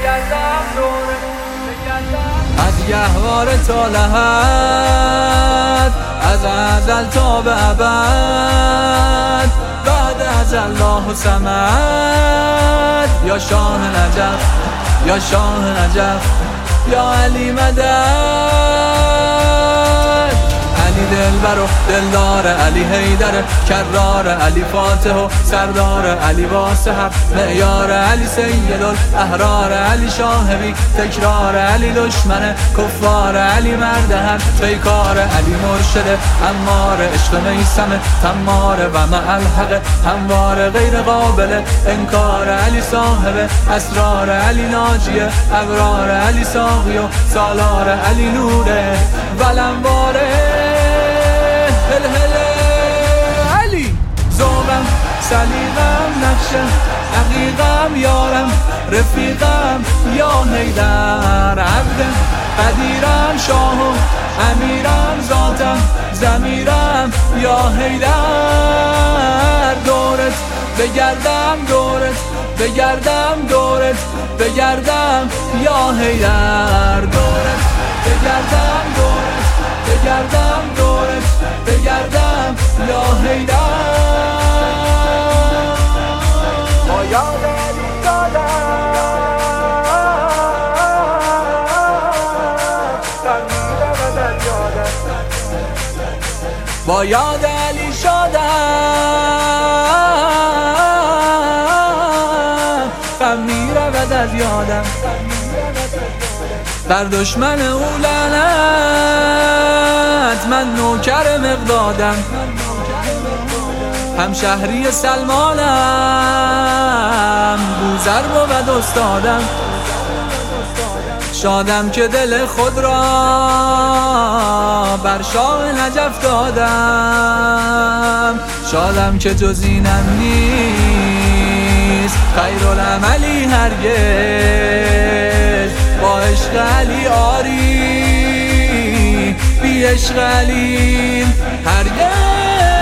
بگردم دورت از گهواره تا لحد، از ازل تا به ابد، بعد از الله و صمد. یا شاه نجف، یا شاه نجف، یا علی مدد. علی دلبر و دلدار، علی حیدر کرار، علی فاتح و سردار، علی واسحر معیار، علی سید الاحرار، علی شاهبی تکرار، علی دشمن کفار، علی مردهر پیکار، علی مرشد امار، عشق میسم تمار و مع الحق هموار، غیر قابل انکار، علی صاحب اسرار، علی ناجی ابرار، علی ساقی و سالار، علی نوره ولنواره هلهله. علی ذوقم سلیقم نقشم عقیقم یارم رفیقم یا حیدر، عبدم قدیرم شاهم امیرم ذاتم ضمیرم یا حیدر. دورت بگردم دورت بگردم دورت بگردم یا حیدر. دورت بگردم دورت بگردم دورت بگردم یا حیدر. با یاد علی شادم، با یاد علی شادم، غم میرود از یادم. بر دشمن او لعنت، من نوکر مقدادم، همشهری سلمانم، بوذر بود استادم. شادم که دل خود را بر شاه نجف دادم، شادم که جز اینم نیست خیرالعملی هرگز. با عشق علی آری، بی عشق علی هرگز.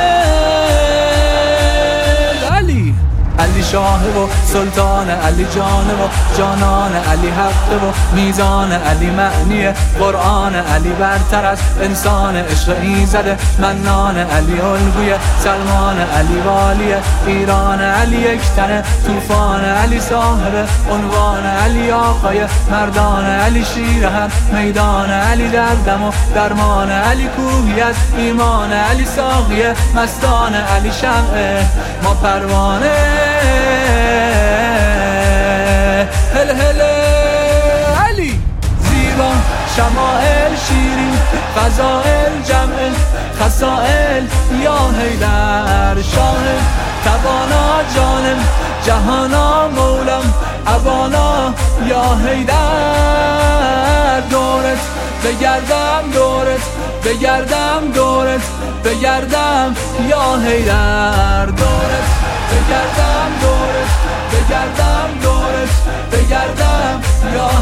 علی شاه و سلطان، علی جان و جانان، علی حق و میزان، علی معنی قرآن، علی برتر از انسان، عشق ایزد منان، علی الگوی سلمان، علی والی ایران، علی یکتن طوفان، علی صاحب عنوان، علی آقای مردان، علی شیر هر میدان، علی دردم و درمان، علی کوهی از ایمان، علی ساقی مستان، علی شمع ما پروانه هل هل. علی زیبا شمائل شیرین فضائل جمع خصائل یا حیدر. شاه توانا جانم جهانا مولم ابانا یا حیدر. دورت بگردم دورت بگردم دورت بگردم یا حیدر. دورت بگردم دورت بگردم دورت بگردم یا